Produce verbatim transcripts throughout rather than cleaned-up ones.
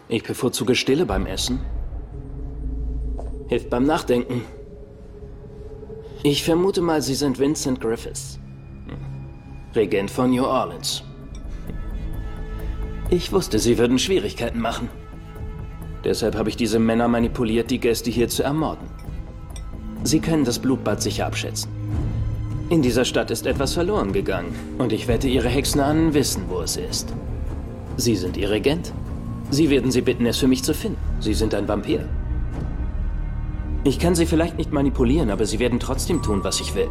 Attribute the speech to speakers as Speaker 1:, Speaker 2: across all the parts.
Speaker 1: Ich bevorzuge Stille beim Essen. Hilft beim Nachdenken. Ich vermute mal, Sie sind Vincent Griffiths. Regent von New Orleans. Ich wusste, Sie würden Schwierigkeiten machen. Deshalb habe ich diese Männer manipuliert, die Gäste hier zu ermorden. Sie können das Blutbad sicher abschätzen. In dieser Stadt ist etwas verloren gegangen. Und ich wette, Ihre Hexenahnen wissen, wo es ist. Sie sind Ihr Regent. Sie werden Sie bitten, es für mich zu finden. Sie sind ein Vampir. Ich kann Sie vielleicht nicht manipulieren, aber Sie werden trotzdem tun, was ich will.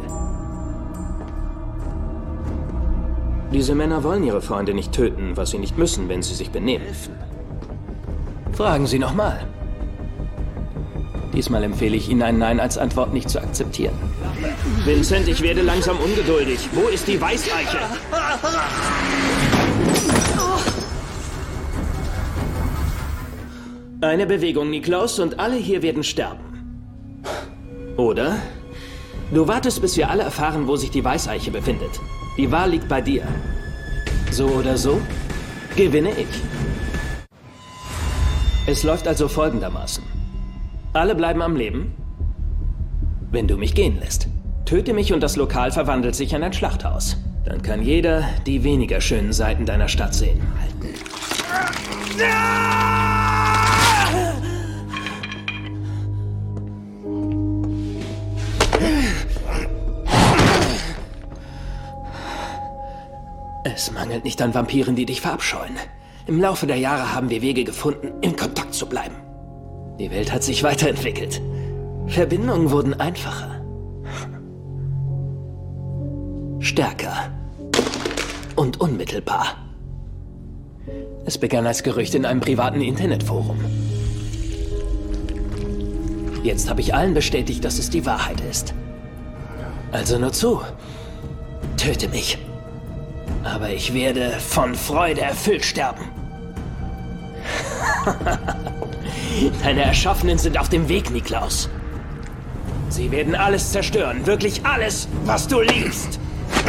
Speaker 1: Diese Männer wollen ihre Freunde nicht töten, was sie nicht müssen, wenn sie sich benehmen. Fragen Sie nochmal. Diesmal empfehle ich Ihnen, ein Nein als Antwort nicht zu akzeptieren. Vincent, ich werde langsam ungeduldig. Wo ist die Weißeiche? Eine Bewegung, Niklaus, und alle hier werden sterben. Oder? Du wartest, bis wir alle erfahren, wo sich die Weißeiche befindet. Die Wahl liegt bei dir. So oder so, gewinne ich. Es läuft also folgendermaßen. Alle bleiben am Leben, wenn du mich gehen lässt. Töte mich und das Lokal verwandelt sich in ein Schlachthaus. Dann kann jeder die weniger schönen Seiten deiner Stadt sehen. Es mangelt nicht an Vampiren, die dich verabscheuen. Im Laufe der Jahre haben wir Wege gefunden, in Kontakt zu bleiben. Die Welt hat sich weiterentwickelt. Verbindungen wurden einfacher. Stärker. Und unmittelbar. Es begann als Gerücht in einem privaten Internetforum. Jetzt habe ich allen bestätigt, dass es die Wahrheit ist. Also nur zu. Töte mich. Aber ich werde von Freude erfüllt sterben. Deine Erschaffenen sind auf dem Weg, Niklaus. Sie werden alles zerstören, wirklich alles, was du liebst.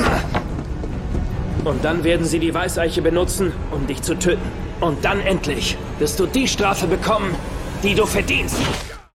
Speaker 1: Und dann werden sie die Weißeiche benutzen, um dich zu töten. Und dann endlich wirst du die Strafe bekommen, die du verdienst.